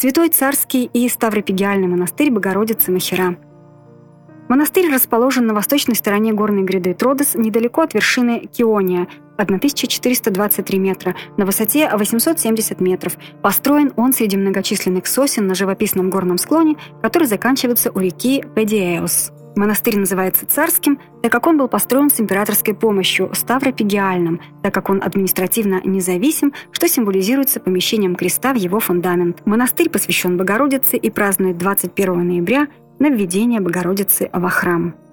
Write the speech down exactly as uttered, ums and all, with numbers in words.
Святой Царский и Ставропигиальный монастырь Богородицы Махера. Монастырь расположен на восточной стороне горной гряды Тродос, недалеко от вершины Киония, тысяча четыреста двадцать три метра, на высоте восемьсот семьдесят метров. Построен он среди многочисленных сосен на живописном горном склоне, который заканчивается у реки Педиэос. Монастырь называется царским, так как он был построен с императорской помощью, Ставропигиальным, так как он административно независим, что символизируется помещением креста в его фундамент. Монастырь посвящен Богородице и празднует двадцать первого ноября на введение Богородицы во храм.